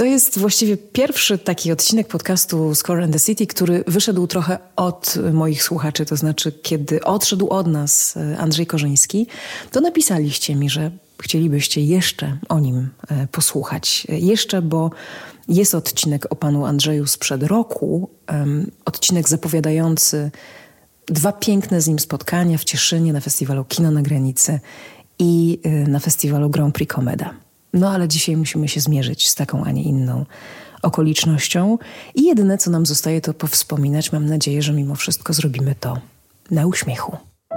To jest właściwie pierwszy taki odcinek podcastu Score and the City, który wyszedł trochę od moich słuchaczy. To znaczy, kiedy odszedł od nas Andrzej Korzyński, to napisaliście mi, że chcielibyście jeszcze o nim posłuchać. Jeszcze, bo jest odcinek o panu Andrzeju sprzed roku. Odcinek zapowiadający 2 piękne z nim spotkania w Cieszynie na festiwalu Kino na Granicy i na festiwalu Grand Prix Komeda. No ale dzisiaj musimy się zmierzyć z taką, a nie inną okolicznością. I jedyne, co nam zostaje, to powspominać. Mam nadzieję, że mimo wszystko zrobimy to na uśmiechu.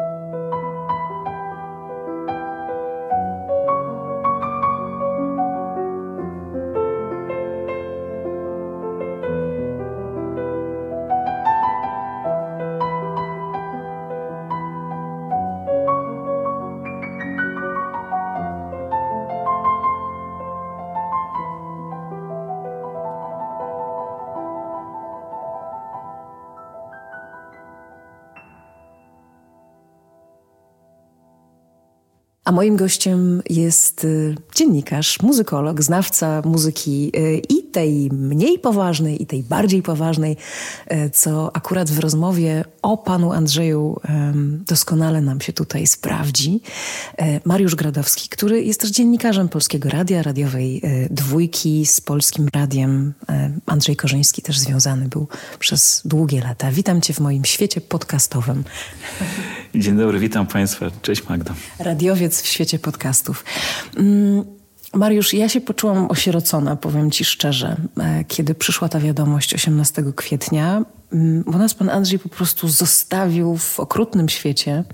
A moim gościem jest dziennikarz, muzykolog, znawca muzyki i tej mniej poważnej, i tej bardziej poważnej, co akurat w rozmowie o panu Andrzeju doskonale nam się tutaj sprawdzi. Mariusz Gradowski, który jest też dziennikarzem Polskiego Radia, radiowej Dwójki z Polskim Radiem. Andrzej Korzyński też związany był przez długie lata. Witam cię w moim świecie podcastowym. Dzień dobry, witam państwa. Cześć Magda. Radiowiec w świecie podcastów. Mariusz, ja się poczułam osierocona, powiem ci szczerze, kiedy przyszła ta wiadomość 18 kwietnia, bo nas pan Andrzej po prostu zostawił w okrutnym świecie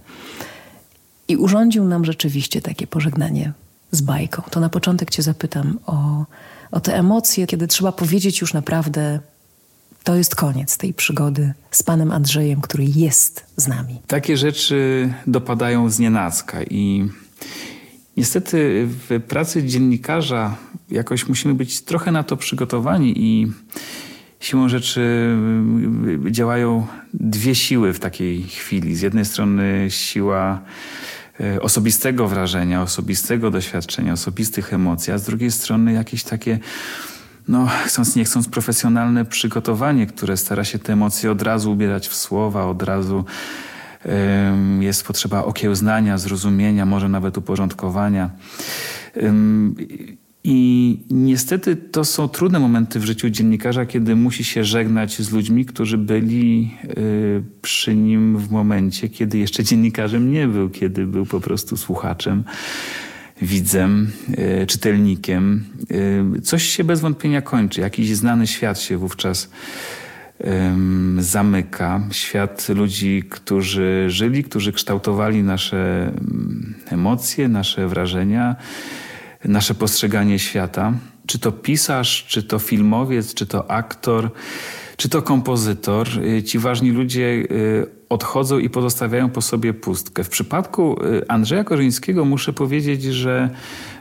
i urządził nam rzeczywiście takie pożegnanie z bajką. To na początek cię zapytam o te emocje, kiedy trzeba powiedzieć już naprawdę: to jest koniec tej przygody z panem Andrzejem, który jest z nami. Takie rzeczy dopadają znienacka i niestety w pracy dziennikarza jakoś musimy być trochę na to przygotowani i siłą rzeczy działają 2 siły w takiej chwili. Z jednej strony siła osobistego wrażenia, osobistego doświadczenia, osobistych emocji, a z drugiej strony jakieś takie, chcąc nie chcąc, profesjonalne przygotowanie, które stara się te emocje od razu ubierać w słowa, od razu jest potrzeba okiełznania, zrozumienia, może nawet uporządkowania. I niestety to są trudne momenty w życiu dziennikarza, kiedy musi się żegnać z ludźmi, którzy byli przy nim w momencie, kiedy jeszcze dziennikarzem nie był, kiedy był po prostu słuchaczem, widzem, czytelnikiem. Coś się bez wątpienia kończy. Jakiś znany świat się wówczas zamyka. Świat ludzi, którzy żyli, którzy kształtowali nasze emocje, nasze wrażenia, nasze postrzeganie świata. Czy to pisarz, czy to filmowiec, czy to aktor, czy to kompozytor. Ci ważni ludzie odchodzą i pozostawiają po sobie pustkę. W przypadku Andrzeja Korzyńskiego muszę powiedzieć, że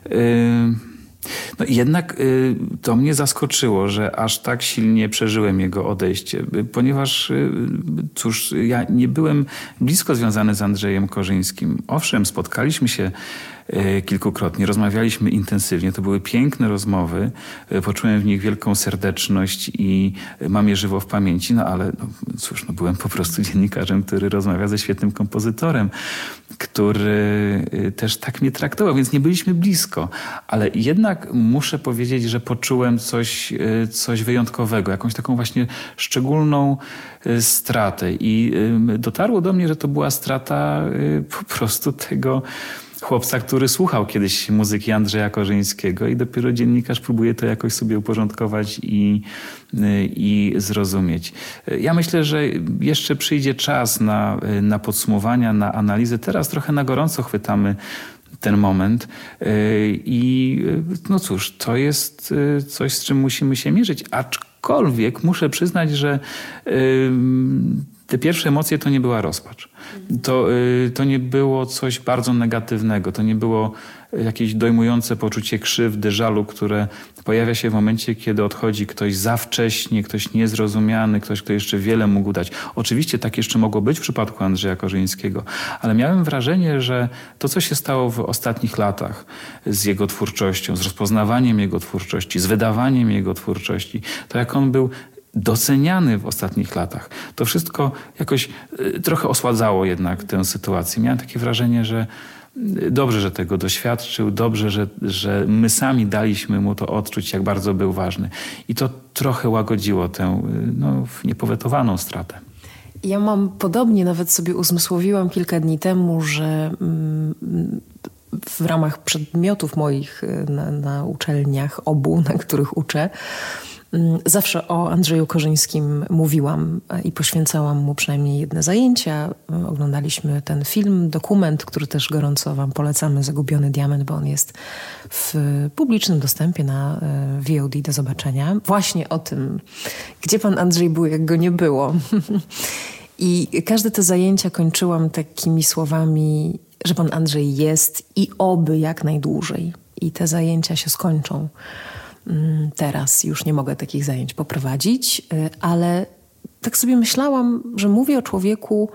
jednak to mnie zaskoczyło, że aż tak silnie przeżyłem jego odejście, ponieważ ja nie byłem blisko związany z Andrzejem Korzyńskim. Owszem, spotkaliśmy się kilkukrotnie, rozmawialiśmy intensywnie, to były piękne rozmowy, poczułem w nich wielką serdeczność i mam je żywo w pamięci, ale byłem po prostu dziennikarzem, który rozmawia ze świetnym kompozytorem, który też tak mnie traktował, więc nie byliśmy blisko, ale jednak muszę powiedzieć, że poczułem coś wyjątkowego, jakąś taką właśnie szczególną stratę i dotarło do mnie, że to była strata po prostu tego chłopca, który słuchał kiedyś muzyki Andrzeja Korzyńskiego i dopiero dziennikarz próbuje to jakoś sobie uporządkować i zrozumieć. Ja myślę, że jeszcze przyjdzie czas na podsumowania, na analizę. Teraz trochę na gorąco chwytamy ten moment i to jest coś, z czym musimy się mierzyć. Aczkolwiek muszę przyznać, że te pierwsze emocje to nie była rozpacz. To nie było coś bardzo negatywnego. To nie było jakieś dojmujące poczucie krzywdy, żalu, które pojawia się w momencie, kiedy odchodzi ktoś za wcześnie, ktoś niezrozumiany, ktoś, kto jeszcze wiele mógł dać. Oczywiście tak jeszcze mogło być w przypadku Andrzeja Korzyńskiego, ale miałem wrażenie, że to, co się stało w ostatnich latach z jego twórczością, z rozpoznawaniem jego twórczości, z wydawaniem jego twórczości, to jak on był doceniany w ostatnich latach, to wszystko jakoś trochę osładzało jednak tę sytuację. Miałem takie wrażenie, że dobrze, że tego doświadczył, dobrze, że my sami daliśmy mu to odczuć, jak bardzo był ważny. I to trochę łagodziło tę niepowetowaną stratę. Ja mam podobnie, nawet sobie uzmysłowiłam kilka dni temu, że w ramach przedmiotów moich na uczelniach obu, na których uczę, zawsze o Andrzeju Korzyńskim mówiłam i poświęcałam mu przynajmniej jedne zajęcia. Oglądaliśmy ten film, dokument, który też gorąco wam polecamy, Zagubiony Diament, bo on jest w publicznym dostępie na VOD do zobaczenia. Właśnie o tym, gdzie pan Andrzej był, jak go nie było. I każde te zajęcia kończyłam takimi słowami, że pan Andrzej jest i oby jak najdłużej. I te zajęcia się skończą. Teraz już nie mogę takich zajęć poprowadzić, ale tak sobie myślałam, że mówię o człowieku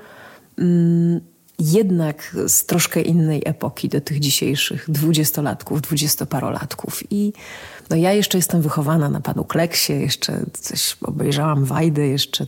jednak z troszkę innej epoki do tych dzisiejszych 20-latków, 20-parolatków. I ja jeszcze jestem wychowana na panu Kleksie, jeszcze coś obejrzałam Wajdę,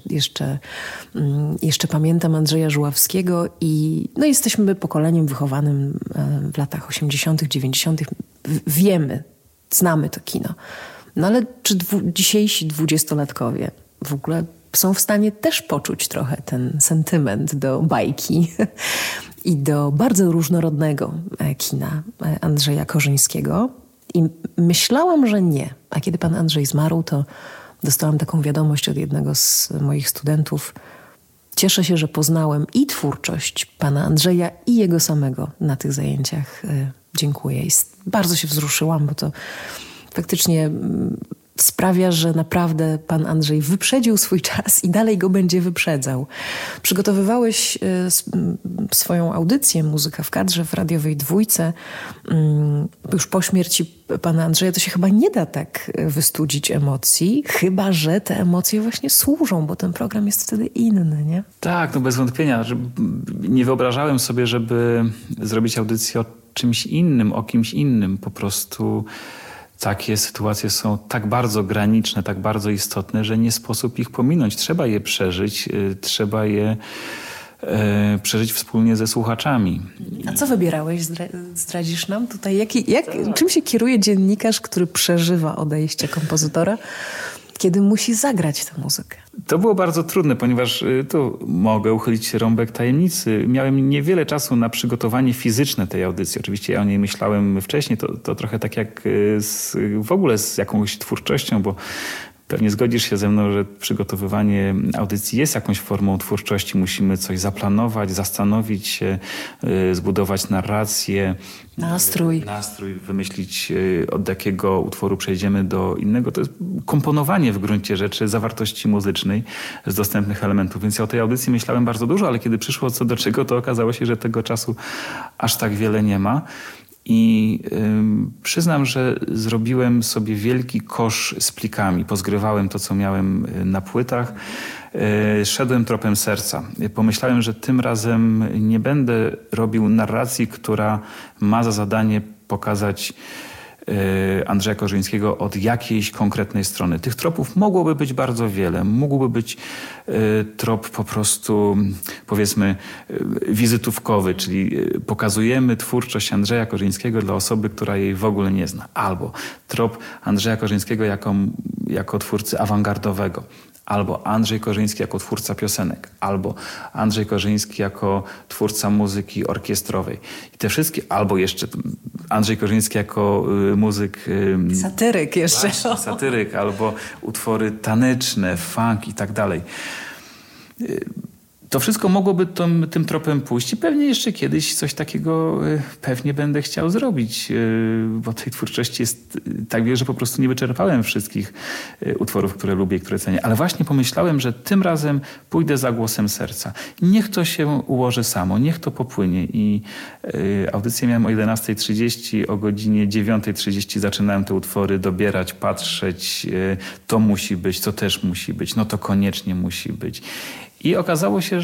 jeszcze pamiętam Andrzeja Żuławskiego i jesteśmy pokoleniem wychowanym w latach 80., 90. Wiemy, znamy to kino. Ale czy dzisiejsi 20-latkowie w ogóle są w stanie też poczuć trochę ten sentyment do bajki i do bardzo różnorodnego kina Andrzeja Korzyńskiego? I myślałam, że nie. A kiedy pan Andrzej zmarł, to dostałam taką wiadomość od jednego z moich studentów. Cieszę się, że poznałem i twórczość pana Andrzeja, i jego samego na tych zajęciach. Dziękuję. I bardzo się wzruszyłam, bo to faktycznie sprawia, że naprawdę pan Andrzej wyprzedził swój czas i dalej go będzie wyprzedzał. Przygotowywałeś swoją audycję Muzyka w kadrze w radiowej Dwójce. Już po śmierci pana Andrzeja to się chyba nie da tak wystudzić emocji, chyba że te emocje właśnie służą, bo ten program jest wtedy inny, nie? Tak, bez wątpienia. Nie wyobrażałem sobie, żeby zrobić audycję o czymś innym, o kimś innym. Po prostu takie sytuacje są tak bardzo graniczne, tak bardzo istotne, że nie sposób ich pominąć. Trzeba je przeżyć, trzeba je przeżyć wspólnie ze słuchaczami. A co wybierałeś? Zdradzisz nam tutaj? Czym się kieruje dziennikarz, który przeżywa odejście kompozytora, kiedy musi zagrać tę muzykę? To było bardzo trudne, ponieważ tu mogę uchylić rąbek tajemnicy. Miałem niewiele czasu na przygotowanie fizyczne tej audycji. Oczywiście ja o niej myślałem wcześniej. To trochę tak jak w ogóle z jakąś twórczością, bo pewnie zgodzisz się ze mną, że przygotowywanie audycji jest jakąś formą twórczości. Musimy coś zaplanować, zastanowić się, zbudować narrację. Nastrój, wymyślić, od jakiego utworu przejdziemy do innego. To jest komponowanie w gruncie rzeczy zawartości muzycznej z dostępnych elementów. Więc ja o tej audycji myślałem bardzo dużo, ale kiedy przyszło co do czego, to okazało się, że tego czasu aż tak wiele nie ma. I przyznam, że zrobiłem sobie wielki kosz z plikami. Pozgrywałem to, co miałem na płytach. Szedłem tropem serca. Pomyślałem, że tym razem nie będę robił narracji, która ma za zadanie pokazać Andrzeja Korzyńskiego od jakiejś konkretnej strony. Tych tropów mogłoby być bardzo wiele. Mógłby być trop po prostu, powiedzmy, wizytówkowy, czyli pokazujemy twórczość Andrzeja Korzyńskiego dla osoby, która jej w ogóle nie zna. Albo trop Andrzeja Korzyńskiego jako twórcy awangardowego. Albo Andrzej Korzyński jako twórca piosenek, albo Andrzej Korzyński jako twórca muzyki orkiestrowej. I te wszystkie, albo jeszcze Andrzej Korzyński jako muzyk... Satyryk jeszcze. Właśnie, satyryk, albo utwory taneczne, funk i tak dalej. To wszystko mogłoby tym tropem pójść i pewnie jeszcze kiedyś coś takiego pewnie będę chciał zrobić, bo tej twórczości jest tak wiele, że po prostu nie wyczerpałem wszystkich utworów, które lubię i które cenię. Ale właśnie pomyślałem, że tym razem pójdę za głosem serca. Niech to się ułoży samo, niech to popłynie. I audycję miałem o 11:30, o godzinie 9:30 zaczynałem te utwory dobierać, patrzeć. To musi być, to też musi być, no to koniecznie musi być. I okazało się,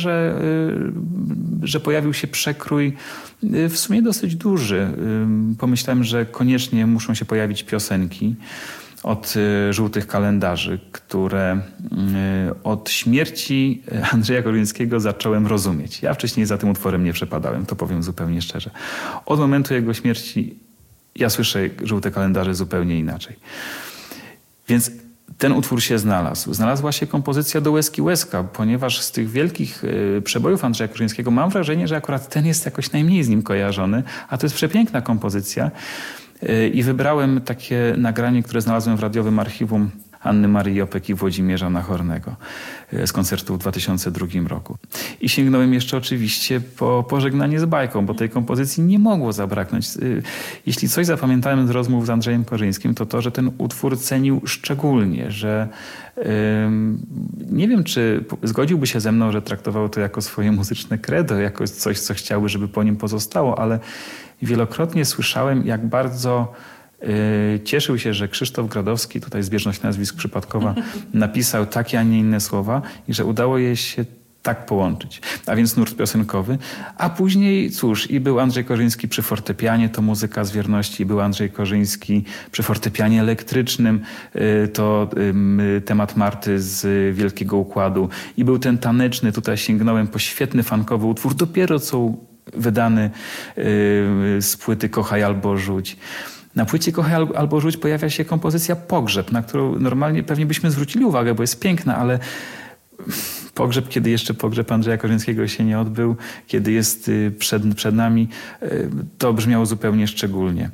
że pojawił się przekrój w sumie dosyć duży. Pomyślałem, że koniecznie muszą się pojawić piosenki od żółtych kalendarzy, które od śmierci Andrzeja Korzyńskiego zacząłem rozumieć. Ja wcześniej za tym utworem nie przepadałem, to powiem zupełnie szczerze. Od momentu jego śmierci ja słyszę żółte kalendarze zupełnie inaczej. Więc ten utwór się znalazł. Znalazła się kompozycja do Łezki Łezka, ponieważ z tych wielkich przebojów Andrzeja Korzyńskiego mam wrażenie, że akurat ten jest jakoś najmniej z nim kojarzony, a to jest przepiękna kompozycja. I wybrałem takie nagranie, które znalazłem w radiowym archiwum Anny Marii Jopek i Włodzimierza Nachornego z koncertu w 2002 roku. I sięgnąłem jeszcze oczywiście po Pożegnanie z bajką, bo tej kompozycji nie mogło zabraknąć. Jeśli coś zapamiętałem z rozmów z Andrzejem Korzyńskim, to to, że ten utwór cenił szczególnie, że nie wiem, czy zgodziłby się ze mną, że traktował to jako swoje muzyczne credo, jako coś, co chciałby, żeby po nim pozostało, ale wielokrotnie słyszałem, jak bardzo cieszył się, że Krzysztof Gradowski, tutaj zbieżność nazwisk przypadkowa, napisał takie, a nie inne słowa i że udało jej się tak połączyć. A więc nurt piosenkowy. A później, cóż, i był Andrzej Korzyński przy fortepianie, to muzyka z wierności, był Andrzej Korzyński przy fortepianie elektrycznym, to temat Marty z Wielkiego Układu. I był ten taneczny, tutaj sięgnąłem po świetny funkowy utwór, dopiero co wydany z płyty Kochaj albo rzuć. Na płycie Kochaj albo rzuć pojawia się kompozycja Pogrzeb, na którą normalnie pewnie byśmy zwrócili uwagę, bo jest piękna, ale Pogrzeb, kiedy jeszcze pogrzeb Andrzeja Korzyńskiego się nie odbył, kiedy jest przed nami, to brzmiało zupełnie szczególnie.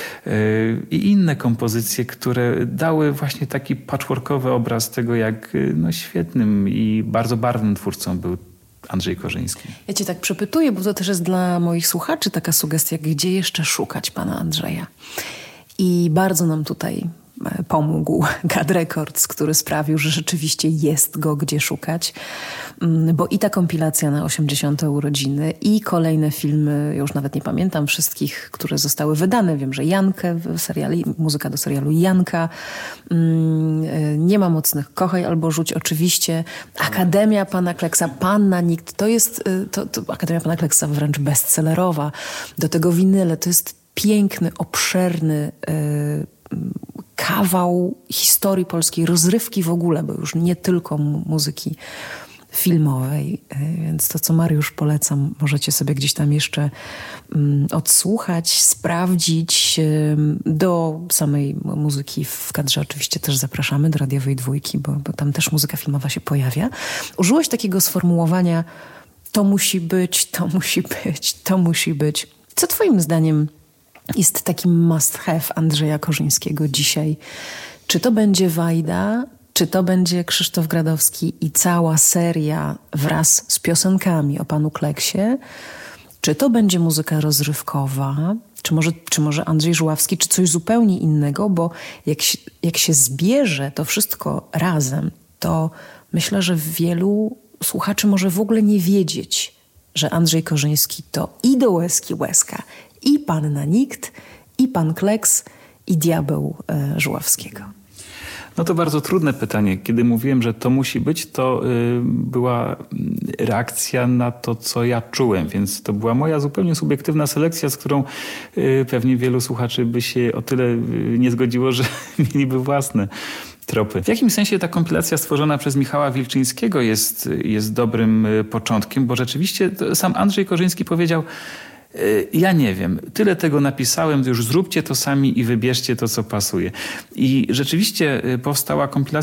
I inne kompozycje, które dały właśnie taki patchworkowy obraz tego, jak świetnym i bardzo barwnym twórcą był Andrzej Korzyński. Ja cię tak przepytuję, bo to też jest dla moich słuchaczy taka sugestia, gdzie jeszcze szukać pana Andrzeja. I bardzo nam tutaj pomógł Gad Records, który sprawił, że rzeczywiście jest go gdzie szukać, bo i ta kompilacja na 80. urodziny i kolejne filmy, już nawet nie pamiętam wszystkich, które zostały wydane. Wiem, że Jankę w seriali, muzyka do serialu Janka, Nie ma mocnych, Kochaj albo rzuć oczywiście, Akademia Pana Kleksa, Panna Nikt, to jest to Akademia Pana Kleksa wręcz bestsellerowa, do tego winyle, to jest piękny, obszerny kawał historii polskiej, rozrywki w ogóle, bo już nie tylko muzyki filmowej. Więc to, co Mariusz polecam, możecie sobie gdzieś tam jeszcze odsłuchać, sprawdzić. Do samej muzyki w kadrze oczywiście też zapraszamy, do radiowej dwójki, bo tam też muzyka filmowa się pojawia. Użyłeś takiego sformułowania: to musi być, to musi być, to musi być. Co twoim zdaniem jest takim must have Andrzeja Korzyńskiego dzisiaj? Czy to będzie Wajda, czy to będzie Krzysztof Gradowski i cała seria wraz z piosenkami o panu Kleksie? Czy to będzie muzyka rozrywkowa? Czy może Andrzej Żuławski, czy coś zupełnie innego? Bo jak się zbierze to wszystko razem, to myślę, że wielu słuchaczy może w ogóle nie wiedzieć, że Andrzej Korzyński to i do Łezki Łezka, i Panna Nikt, i pan Kleks, i diabeł Żuławskiego. No to bardzo trudne pytanie. Kiedy mówiłem, że to musi być, to była reakcja na to, co ja czułem, więc to była moja zupełnie subiektywna selekcja, z którą pewnie wielu słuchaczy by się o tyle nie zgodziło, że mieliby własne tropy. W jakimś sensie ta kompilacja stworzona przez Michała Wilczyńskiego jest dobrym początkiem, bo rzeczywiście sam Andrzej Korzyński powiedział: ja nie wiem, tyle tego napisałem, już zróbcie to sami i wybierzcie to, co pasuje. I rzeczywiście powstała kompilacja,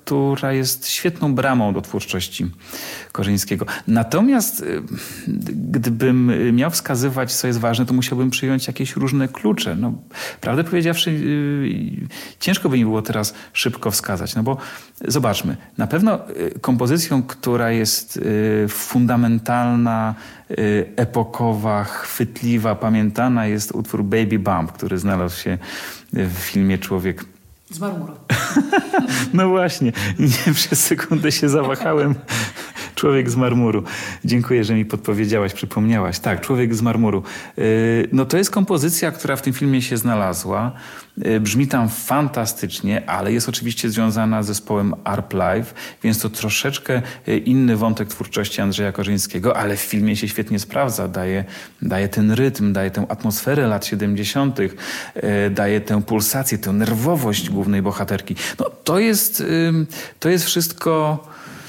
która jest świetną bramą do twórczości Korzyńskiego. Natomiast gdybym miał wskazywać, co jest ważne, to musiałbym przyjąć jakieś różne klucze. No, prawdę powiedziawszy, ciężko by mi było teraz szybko wskazać, no bo zobaczmy, na pewno kompozycją, która jest fundamentalna, epokowa, chwytliwa, pamiętana jest utwór Baby Bump, który znalazł się w filmie Człowiek z marmuru. No właśnie, nie, przez sekundę się zawahałem. Człowiek z marmuru. Dziękuję, że mi podpowiedziałaś, przypomniałaś. Tak, Człowiek z marmuru. No to jest kompozycja, która w tym filmie się znalazła. Brzmi tam fantastycznie, ale jest oczywiście związana z zespołem Arp Live, więc to troszeczkę inny wątek twórczości Andrzeja Korzyńskiego, ale w filmie się świetnie sprawdza. Daje ten rytm, daje tę atmosferę lat 70., daje tę pulsację, tę nerwowość głównej bohaterki. No to jest wszystko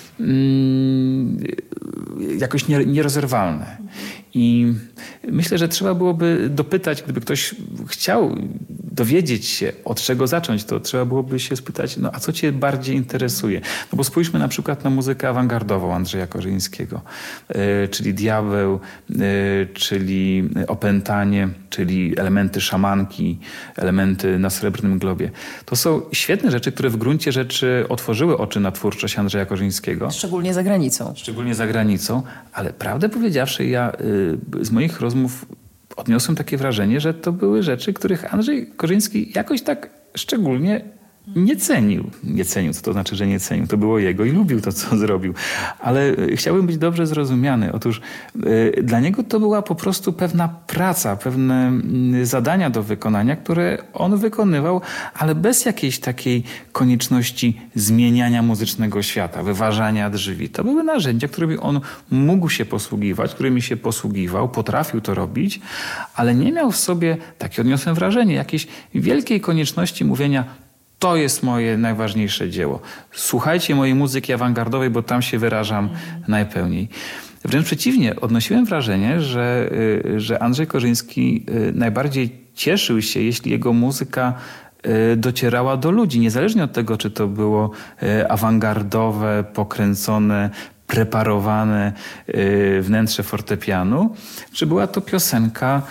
jakoś nierozerwalne. I myślę, że trzeba byłoby dopytać, gdyby ktoś chciał dowiedzieć się, od czego zacząć, to trzeba byłoby się spytać, no a co cię bardziej interesuje? No bo spójrzmy na przykład na muzykę awangardową Andrzeja Korzyńskiego, czyli Diabeł, czyli Opętanie, czyli elementy szamanki, elementy na Srebrnym Globie. To są świetne rzeczy, które w gruncie rzeczy otworzyły oczy na twórczość Andrzeja Korzyńskiego. Szczególnie za granicą. Szczególnie za granicą, ale prawdę powiedziawszy, ja z moich rozmów odniosłem takie wrażenie, że to były rzeczy, których Andrzej Korzyński jakoś tak szczególnie nie cenił. Nie cenił, co to znaczy, że nie cenił. To było jego i lubił to, co zrobił. Ale chciałbym być dobrze zrozumiany. Otóż dla niego to była po prostu pewna praca, pewne zadania do wykonania, które on wykonywał, ale bez jakiejś takiej konieczności zmieniania muzycznego świata, wyważania drzwi. To były narzędzia, którymi on mógł się posługiwać, którymi się posługiwał, potrafił to robić, ale nie miał w sobie, takie odniosłem wrażenie, jakiejś wielkiej konieczności mówienia: to jest moje najważniejsze dzieło. Słuchajcie mojej muzyki awangardowej, bo tam się wyrażam najpełniej. Wręcz przeciwnie, odnosiłem wrażenie, że Andrzej Korzyński najbardziej cieszył się, jeśli jego muzyka docierała do ludzi. Niezależnie od tego, czy to było awangardowe, pokręcone, preparowane wnętrze fortepianu, czy była to piosenka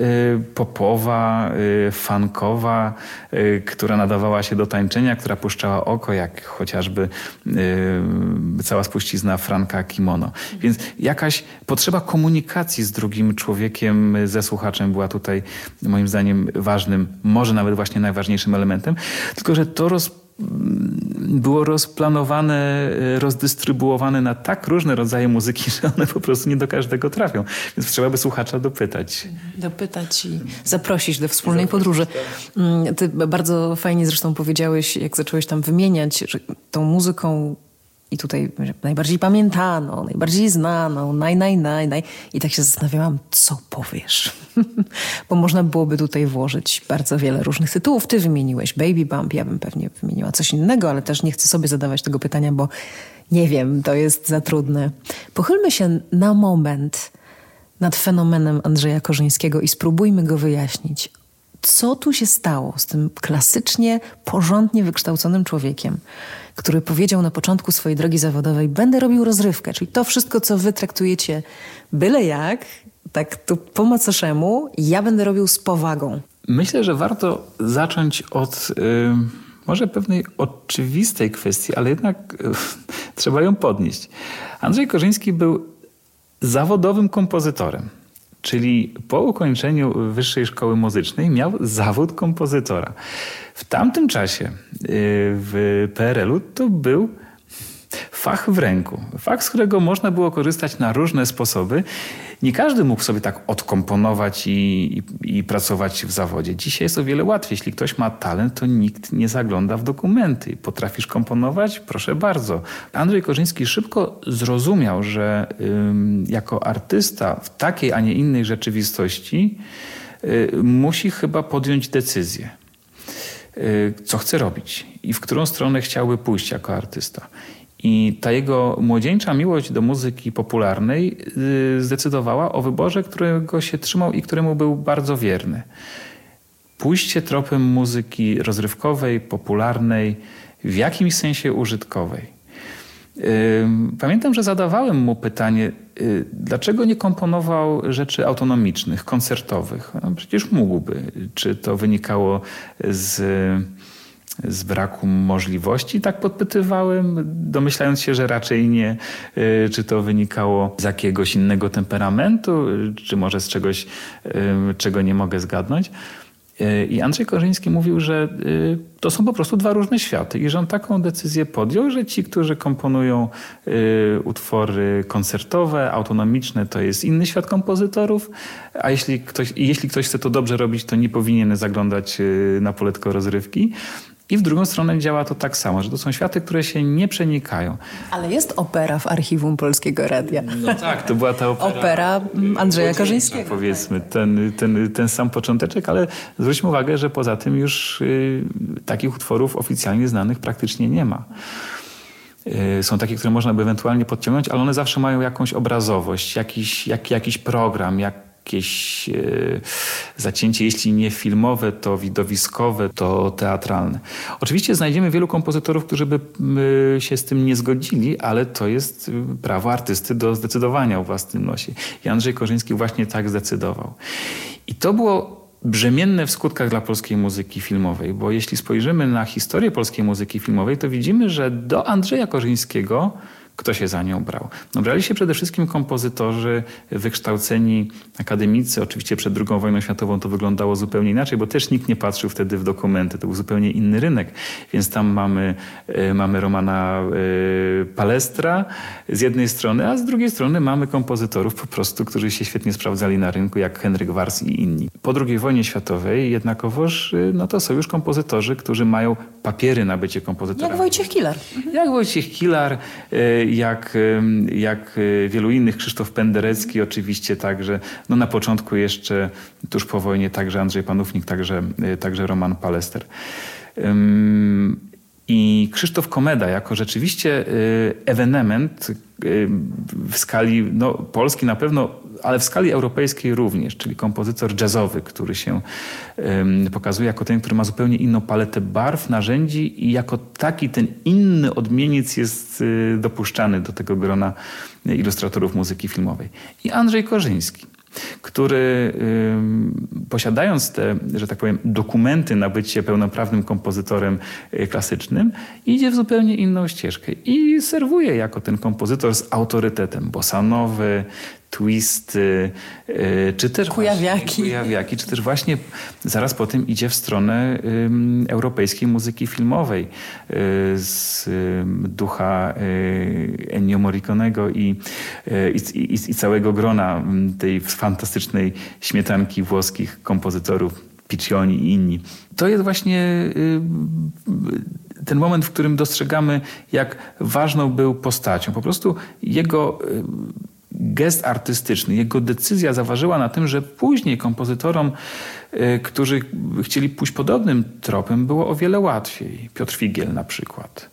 popowa, funkowa, która nadawała się do tańczenia, która puszczała oko, jak chociażby cała spuścizna Franka Kimono. Więc jakaś potrzeba komunikacji z drugim człowiekiem, ze słuchaczem była tutaj moim zdaniem ważnym, może nawet właśnie najważniejszym elementem, tylko że to było rozplanowane, rozdystrybuowane na tak różne rodzaje muzyki, że one po prostu nie do każdego trafią. Więc trzeba by słuchacza dopytać. Dopytać i zaprosić do wspólnej podróży. Ty bardzo fajnie zresztą powiedziałeś, jak zacząłeś tam wymieniać, że tą muzyką i tutaj najbardziej pamiętaną, najbardziej znaną, I tak się zastanawiałam, co powiesz. Bo można byłoby tutaj włożyć bardzo wiele różnych tytułów. Ty wymieniłeś Baby Bump, ja bym pewnie wymieniła coś innego, ale też nie chcę sobie zadawać tego pytania, bo nie wiem, to jest za trudne. Pochylmy się na moment nad fenomenem Andrzeja Korzyńskiego i spróbujmy go wyjaśnić. Co tu się stało z tym klasycznie, porządnie wykształconym człowiekiem, który powiedział na początku swojej drogi zawodowej: będę robił rozrywkę, czyli to wszystko, co wy traktujecie byle jak, tak tu po macoszemu, ja będę robił z powagą. Myślę, że warto zacząć od może pewnej oczywistej kwestii, ale jednak trzeba ją podnieść. Andrzej Korzyński był zawodowym kompozytorem. Czyli po ukończeniu Wyższej Szkoły Muzycznej miał zawód kompozytora. W tamtym czasie w PRL-u to był fach w ręku. Fach, z którego można było korzystać na różne sposoby. Nie każdy mógł sobie tak odkomponować i pracować w zawodzie. Dzisiaj jest o wiele łatwiej. Jeśli ktoś ma talent, to nikt nie zagląda w dokumenty. Potrafisz komponować? Proszę bardzo. Andrzej Korzyński szybko zrozumiał, że jako artysta w takiej, a nie innej rzeczywistości musi chyba podjąć decyzję, co chce robić i w którą stronę chciałby pójść jako artysta. I ta jego młodzieńcza miłość do muzyki popularnej zdecydowała o wyborze, którego się trzymał i któremu był bardzo wierny. Pójście tropem muzyki rozrywkowej, popularnej, w jakimś sensie użytkowej. Pamiętam, że zadawałem mu pytanie, dlaczego nie komponował rzeczy autonomicznych, koncertowych. No, przecież mógłby. Czy to wynikało z braku możliwości? Tak podpytywałem, domyślając się, że raczej nie. Czy to wynikało z jakiegoś innego temperamentu, czy może z czegoś, czego nie mogę zgadnąć. I Andrzej Korzyński mówił, że to są po prostu dwa różne światy i że on taką decyzję podjął, że ci, którzy komponują utwory koncertowe, autonomiczne, to jest inny świat kompozytorów, a jeśli ktoś chce to dobrze robić, to nie powinien zaglądać na poletko rozrywki. I w drugą stronę działa to tak samo, że to są światy, które się nie przenikają. Ale jest opera w archiwum Polskiego Radia. No tak, to była ta opera Andrzeja Korzyńskiego. Powiedzmy, ten sam począteczek, ale zwróćmy uwagę, że poza tym już takich utworów oficjalnie znanych praktycznie nie ma. Są takie, które można by ewentualnie podciągnąć, ale one zawsze mają jakąś obrazowość, jakiś program, jakieś zacięcie, jeśli nie filmowe, to widowiskowe, to teatralne. Oczywiście znajdziemy wielu kompozytorów, którzy by się z tym nie zgodzili, ale to jest prawo artysty do zdecydowania o własnym losie. I Andrzej Korzyński właśnie tak zdecydował. I to było brzemienne w skutkach dla polskiej muzyki filmowej, bo jeśli spojrzymy na historię polskiej muzyki filmowej, to widzimy, że do Andrzeja Korzyńskiego kto się za nią brał? No, brali się przede wszystkim kompozytorzy wykształceni akademicy. Oczywiście przed II wojną światową to wyglądało zupełnie inaczej, bo też nikt nie patrzył wtedy w dokumenty. To był zupełnie inny rynek. Więc tam mamy Romana Palestra z jednej strony, a z drugiej strony mamy kompozytorów po prostu, którzy się świetnie sprawdzali na rynku, jak Henryk Wars i inni. Po II wojnie światowej jednakowoż to są już kompozytorzy, którzy mają papiery na bycie kompozytorami. Jak Wojciech Kilar. Jak Wojciech Kilar, jak wielu innych, Krzysztof Penderecki oczywiście także, na początku jeszcze, tuż po wojnie także Andrzej Panównik, także Roman Palester. I Krzysztof Komeda jako rzeczywiście ewenement w skali Polski na pewno, ale w skali europejskiej również, czyli kompozytor jazzowy, który się pokazuje jako ten, który ma zupełnie inną paletę barw, narzędzi i jako taki ten inny odmieniec jest dopuszczany do tego grona ilustratorów muzyki filmowej. I Andrzej Korzyński, który posiadając te, że tak powiem, dokumenty na bycie pełnoprawnym kompozytorem klasycznym, idzie w zupełnie inną ścieżkę i serwuje jako ten kompozytor z autorytetem bossanowy, twisty, czy też kujawiaki, czy też właśnie zaraz po tym idzie w stronę europejskiej muzyki filmowej z ducha Ennio Morriconego i całego grona tej fantastycznej śmietanki włoskich kompozytorów, Piccioni i inni. To jest właśnie ten moment, w którym dostrzegamy, jak ważną był postacią. Po prostu jego gest artystyczny, jego decyzja zaważyła na tym, że później kompozytorom, którzy chcieli pójść podobnym tropem, było o wiele łatwiej. Piotr Figiel na przykład.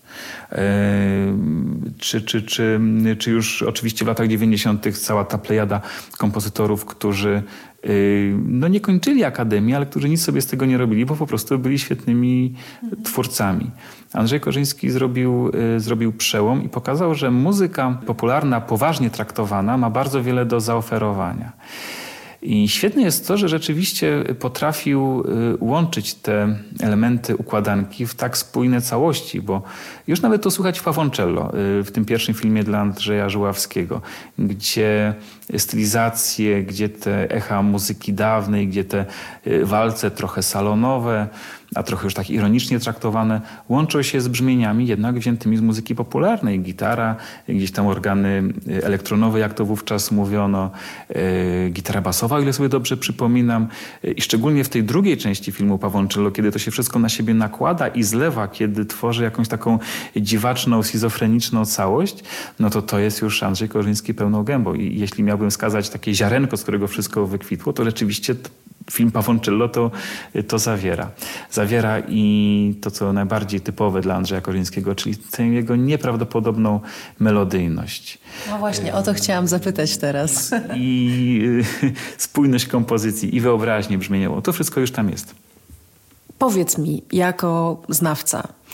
Czy już oczywiście w latach 90. cała ta plejada kompozytorów, którzy nie kończyli akademii, ale którzy nic sobie z tego nie robili, bo po prostu byli świetnymi twórcami. Andrzej Korzyński zrobił przełom i pokazał, że muzyka popularna, poważnie traktowana, ma bardzo wiele do zaoferowania. I świetne jest to, że rzeczywiście potrafił łączyć te elementy układanki w tak spójne całości, bo już nawet to słychać w Pawoncello, w tym pierwszym filmie dla Andrzeja Żuławskiego, gdzie stylizacje, gdzie te echa muzyki dawnej, gdzie te walce trochę salonowe, a trochę już tak ironicznie traktowane, łączą się z brzmieniami jednak wziętymi z muzyki popularnej. Gitara, gdzieś tam organy elektronowe, jak to wówczas mówiono, gitara basowa, o ile sobie dobrze przypominam. I szczególnie w tej drugiej części filmu Pawoncello, kiedy to się wszystko na siebie nakłada i zlewa, kiedy tworzy jakąś taką dziwaczną, schizofreniczną całość, to jest już Andrzej Korzyński pełną gębą. I jeśli miałbym wskazać takie ziarenko, z którego wszystko wykwitło, to rzeczywiście film Pawoncello to zawiera. Zawiera i to, co najbardziej typowe dla Andrzeja Korzyńskiego, czyli tę jego nieprawdopodobną melodyjność. No właśnie, o to chciałam zapytać teraz. I spójność kompozycji, i wyobraźnię brzmieniową. To wszystko już tam jest. Powiedz mi, jako znawca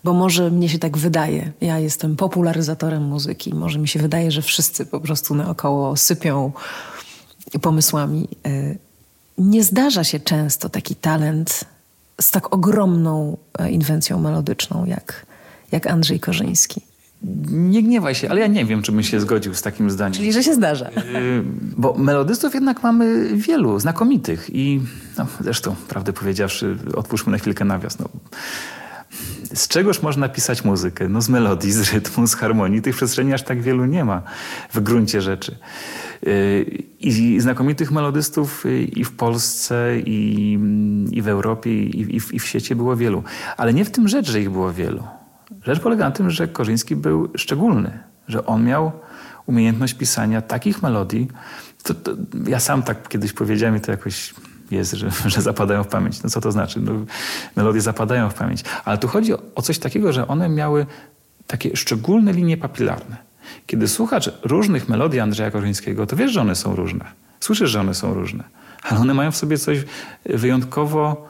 Bo może mnie się tak wydaje, ja jestem popularyzatorem muzyki, może mi się wydaje, że wszyscy po prostu naokoło sypią pomysłami. Nie zdarza się często taki talent z tak ogromną inwencją melodyczną jak Andrzej Korzyński. Nie gniewaj się, ale ja nie wiem, czy bym się zgodził z takim zdaniem. Czyli, że się zdarza. Bo melodystów jednak mamy wielu, znakomitych. I zresztą, prawdę powiedziawszy, otwórzmy na chwilkę nawias. Z czegoż można pisać muzykę? Z melodii, z rytmu, z harmonii. Tych przestrzeni aż tak wielu nie ma w gruncie rzeczy. I znakomitych melodystów i w Polsce, i w Europie, i w świecie było wielu. Ale nie w tym rzecz, że ich było wielu. Rzecz polega na tym, że Korzyński był szczególny. Że on miał umiejętność pisania takich melodii. Ja sam tak kiedyś powiedziałem i to jakoś jest, że zapadają w pamięć. Co to znaczy? Melodie zapadają w pamięć. Ale tu chodzi o coś takiego, że one miały takie szczególne linie papilarne. Kiedy słuchasz różnych melodii Andrzeja Korzyńskiego, to wiesz, że one są różne. Słyszysz, że one są różne. Ale one mają w sobie coś wyjątkowo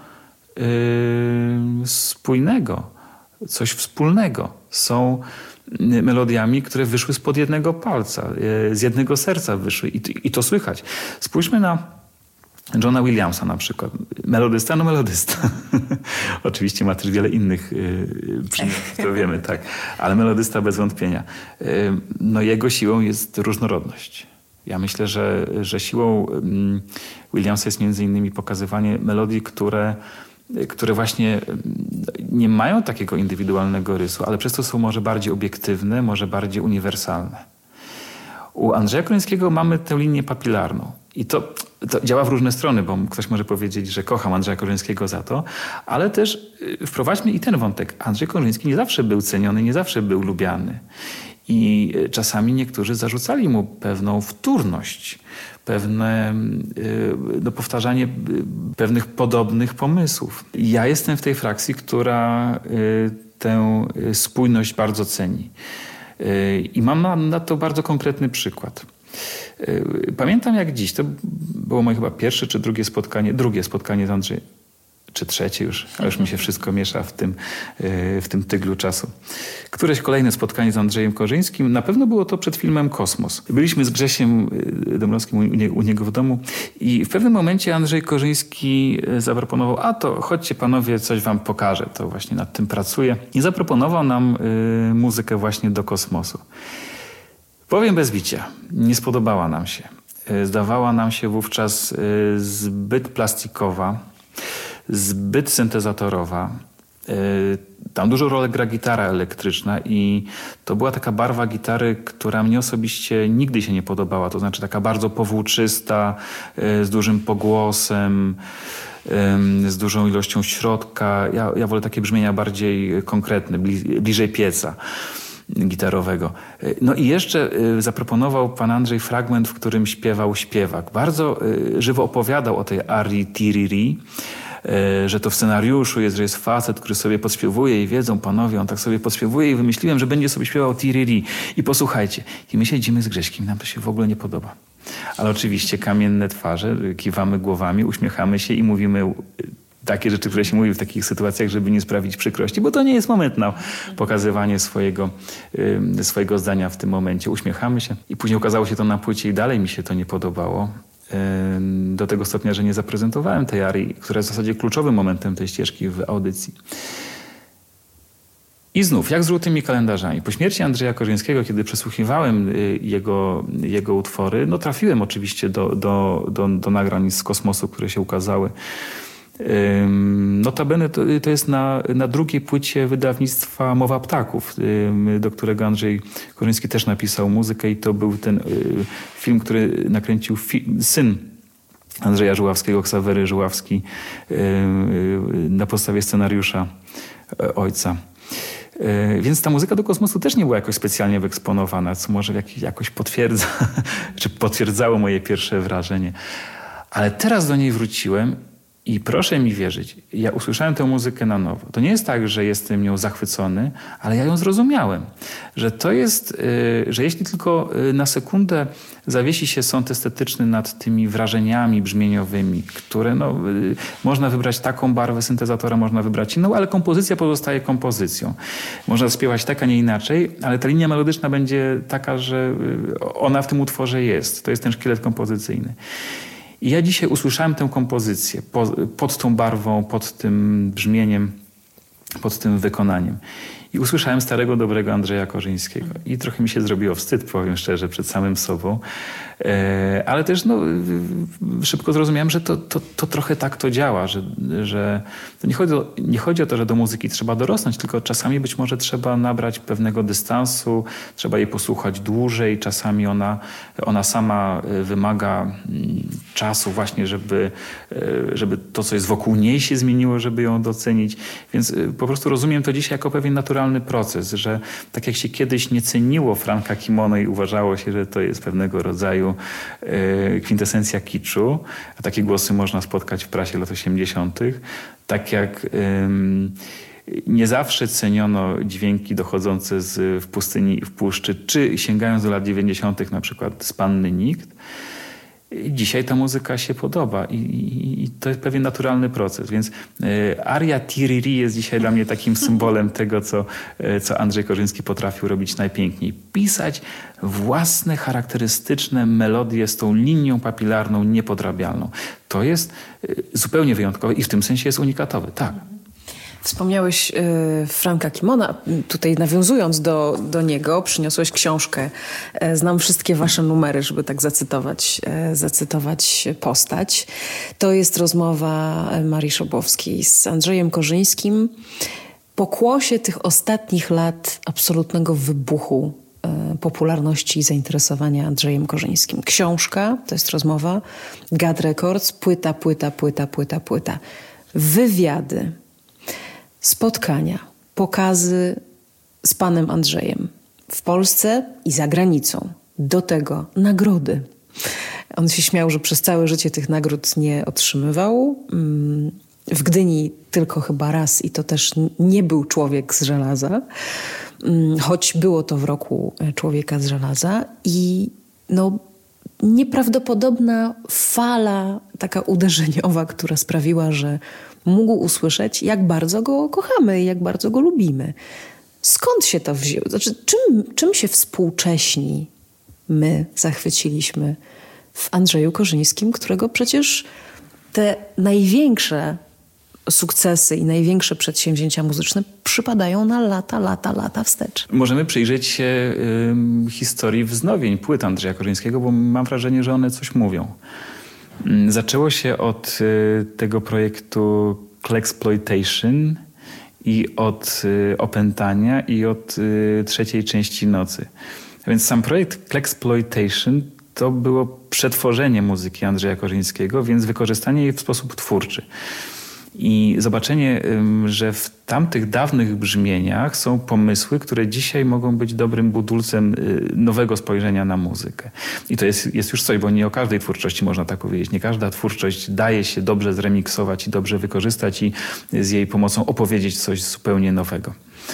spójnego. Coś wspólnego. Są melodiami, które wyszły spod jednego palca. Z jednego serca wyszły. I to słychać. Spójrzmy na Johna Williamsa na przykład. Melodysta, melodysta. Oczywiście ma też wiele innych przymiotów, to wiemy, tak. Ale melodysta bez wątpienia. Jego siłą jest różnorodność. Ja myślę, że siłą Williamsa jest między innymi pokazywanie melodii, które właśnie nie mają takiego indywidualnego rysu, ale przez to są może bardziej obiektywne, może bardziej uniwersalne. U Andrzeja Korzyńskiego mamy tę linię papilarną. I to działa w różne strony, bo ktoś może powiedzieć, że kocham Andrzeja Korzyńskiego za to, ale też wprowadźmy i ten wątek. Andrzej Korzyński nie zawsze był ceniony, nie zawsze był lubiany. I czasami niektórzy zarzucali mu pewną wtórność, pewne powtarzanie pewnych podobnych pomysłów. Ja jestem w tej frakcji, która tę spójność bardzo ceni. I mam na to bardzo konkretny przykład. Pamiętam jak dziś, to było moje chyba pierwsze czy drugie spotkanie z Andrzejem, czy trzecie już, a już mi się wszystko miesza w tym tyglu czasu. Któreś kolejne spotkanie z Andrzejem Korzyńskim, na pewno było to przed filmem Kosmos. Byliśmy z Grzesiem Dąbrowskim u niego w domu i w pewnym momencie Andrzej Korzyński zaproponował, a to chodźcie panowie, coś wam pokażę, to właśnie nad tym pracuję. I zaproponował nam muzykę właśnie do Kosmosu. Powiem bez bicia, nie spodobała nam się. Zdawała nam się wówczas zbyt plastikowa, zbyt syntezatorowa. Tam dużą rolę gra gitara elektryczna i to była taka barwa gitary, która mnie osobiście nigdy się nie podobała. To znaczy taka bardzo powłóczysta, z dużym pogłosem, z dużą ilością środka. Ja wolę takie brzmienia bardziej konkretne, bliżej pieca gitarowego. I jeszcze zaproponował pan Andrzej fragment, w którym śpiewał śpiewak. Bardzo żywo opowiadał o tej arii Tiriri, że to w scenariuszu jest, że jest facet, który sobie podśpiewuje i wiedzą panowie, on tak sobie podśpiewuje i wymyśliłem, że będzie sobie śpiewał Tiriri. I posłuchajcie. I my siedzimy z Grześkiem, nam to się w ogóle nie podoba. Ale oczywiście kamienne twarze, kiwamy głowami, uśmiechamy się i mówimy takie rzeczy, które się mówi w takich sytuacjach, żeby nie sprawić przykrości, bo to nie jest moment na pokazywanie swojego zdania w tym momencie. Uśmiechamy się i później okazało się to na płycie i dalej mi się to nie podobało. Do tego stopnia, że nie zaprezentowałem tej arii, która jest w zasadzie kluczowym momentem tej ścieżki w audycji. I znów, jak z żółtymi kalendarzami. Po śmierci Andrzeja Korzyńskiego, kiedy przesłuchiwałem jego utwory, trafiłem oczywiście do nagrań z Kosmosu, które się ukazały. Notabene to jest na drugiej płycie wydawnictwa Mowa Ptaków, do którego Andrzej Korzyński też napisał muzykę i to był ten film, który nakręcił syn Andrzeja Żuławskiego, Ksawery Żuławski, na podstawie scenariusza ojca. Więc ta muzyka do Kosmosu też nie była jakoś specjalnie wyeksponowana, co może jakoś potwierdza, czy potwierdzało moje pierwsze wrażenie. Ale teraz do niej wróciłem i proszę mi wierzyć, ja usłyszałem tę muzykę na nowo. To nie jest tak, że jestem nią zachwycony, ale ja ją zrozumiałem. że to jest, że jeśli tylko na sekundę zawiesi się sąd estetyczny nad tymi wrażeniami brzmieniowymi, które można wybrać taką barwę syntezatora, można wybrać inną, ale kompozycja pozostaje kompozycją. Można śpiewać tak, a nie inaczej, ale ta linia melodyczna będzie taka, że ona w tym utworze jest. To jest ten szkielet kompozycyjny. I ja dzisiaj usłyszałem tę kompozycję pod tą barwą, pod tym brzmieniem, pod tym wykonaniem. I usłyszałem starego, dobrego Andrzeja Korzyńskiego. I trochę mi się zrobiło wstyd, powiem szczerze, przed samym sobą. Ale też szybko zrozumiałem, że to trochę tak to działa, że to nie chodzi o to, że do muzyki trzeba dorosnąć, tylko czasami być może trzeba nabrać pewnego dystansu, trzeba jej posłuchać dłużej. Czasami ona sama wymaga czasu właśnie, żeby to, co jest wokół niej się zmieniło, żeby ją docenić. Więc po prostu rozumiem to dzisiaj jako pewien naturalny proces, że tak jak się kiedyś nie ceniło Franka Kimono i uważało się, że to jest pewnego rodzaju kwintesencja kiczu, a takie głosy można spotkać w prasie lat 80., tak jak nie zawsze ceniono dźwięki dochodzące w pustyni i w puszczy, czy sięgając do lat 90. na przykład z Panny Nikt. Dzisiaj ta muzyka się podoba i to jest pewien naturalny proces. Więc aria Tiriri jest dzisiaj dla mnie takim symbolem tego, co Andrzej Korzyński potrafił robić najpiękniej. Pisać własne, charakterystyczne melodie z tą linią papilarną niepodrabialną. To jest zupełnie wyjątkowe i w tym sensie jest unikatowe. Tak. Wspomniałeś Franka Kimona. Tutaj nawiązując do niego, przyniosłeś książkę. Znam wszystkie wasze numery, żeby tak zacytować postać. To jest rozmowa Marii Szobowskiej z Andrzejem Korzyńskim. Pokłosie tych ostatnich lat absolutnego wybuchu popularności i zainteresowania Andrzejem Korzyńskim. Książka, to jest rozmowa, Gad Records, płyta. Wywiady, spotkania, pokazy z panem Andrzejem w Polsce i za granicą. Do tego nagrody. On się śmiał, że przez całe życie tych nagród nie otrzymywał. W Gdyni tylko chyba raz i to też nie był człowiek z żelaza, choć było to w roku Człowieka z żelaza i nieprawdopodobna fala taka uderzeniowa, która sprawiła, że mógł usłyszeć, jak bardzo go kochamy, jak bardzo go lubimy. Skąd się to wzięło? Znaczy, czym się współcześni my zachwyciliśmy w Andrzeju Korzyńskim, którego przecież te największe sukcesy i największe przedsięwzięcia muzyczne przypadają na lata wstecz. Możemy przyjrzeć się historii wznowień płyt Andrzeja Korzyńskiego, bo mam wrażenie, że one coś mówią. Zaczęło się od tego projektu Klexploitation i od Opętania i od trzeciej części Nocy. Więc sam projekt Klexploitation to było przetworzenie muzyki Andrzeja Korzyńskiego, więc wykorzystanie jej w sposób twórczy. I zobaczenie, że w tamtych dawnych brzmieniach są pomysły, które dzisiaj mogą być dobrym budulcem nowego spojrzenia na muzykę. I to jest już coś, bo nie o każdej twórczości można tak powiedzieć. Nie każda twórczość daje się dobrze zremiksować i dobrze wykorzystać i z jej pomocą opowiedzieć coś zupełnie nowego.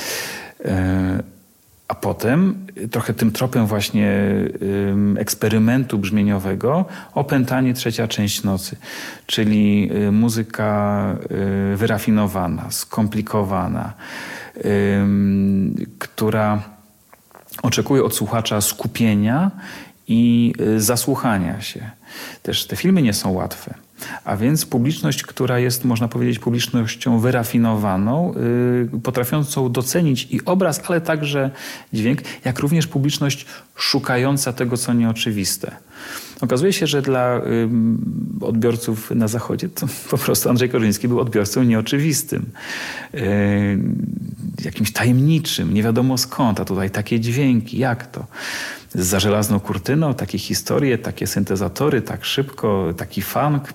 A potem, trochę tym tropem właśnie eksperymentu brzmieniowego, Opętanie, trzecia część Nocy. Czyli muzyka wyrafinowana, skomplikowana, która oczekuje od słuchacza skupienia i zasłuchania się. Też te filmy nie są łatwe. A więc publiczność, która jest, można powiedzieć, publicznością wyrafinowaną, potrafiącą docenić i obraz, ale także dźwięk, jak również publiczność szukająca tego, co nieoczywiste. Okazuje się, że dla odbiorców na Zachodzie to po prostu Andrzej Korzyński był odbiorcą nieoczywistym. Jakimś tajemniczym, nie wiadomo skąd, a tutaj takie dźwięki, jak to? Za żelazną kurtyną, takie historie, takie syntezatory, tak szybko, taki funk.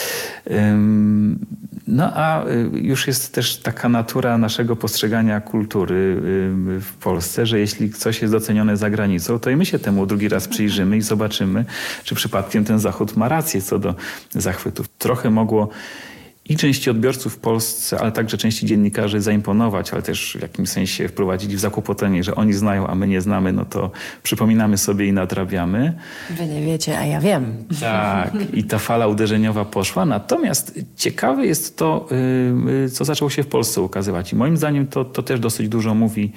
No a już jest też taka natura naszego postrzegania kultury w Polsce, że jeśli coś jest docenione za granicą, to i my się temu drugi raz przyjrzymy i zobaczymy, czy przypadkiem ten Zachód ma rację co do zachwytów. Trochę mogło i części odbiorców w Polsce, ale także części dziennikarzy zaimponować, ale też w jakimś sensie wprowadzić w zakłopotanie, że oni znają, a my nie znamy, no to przypominamy sobie i nadrabiamy. Wy nie wiecie, a ja wiem. Tak, i ta fala uderzeniowa poszła. Natomiast ciekawe jest to, co zaczęło się w Polsce ukazywać. I moim zdaniem to też dosyć dużo mówi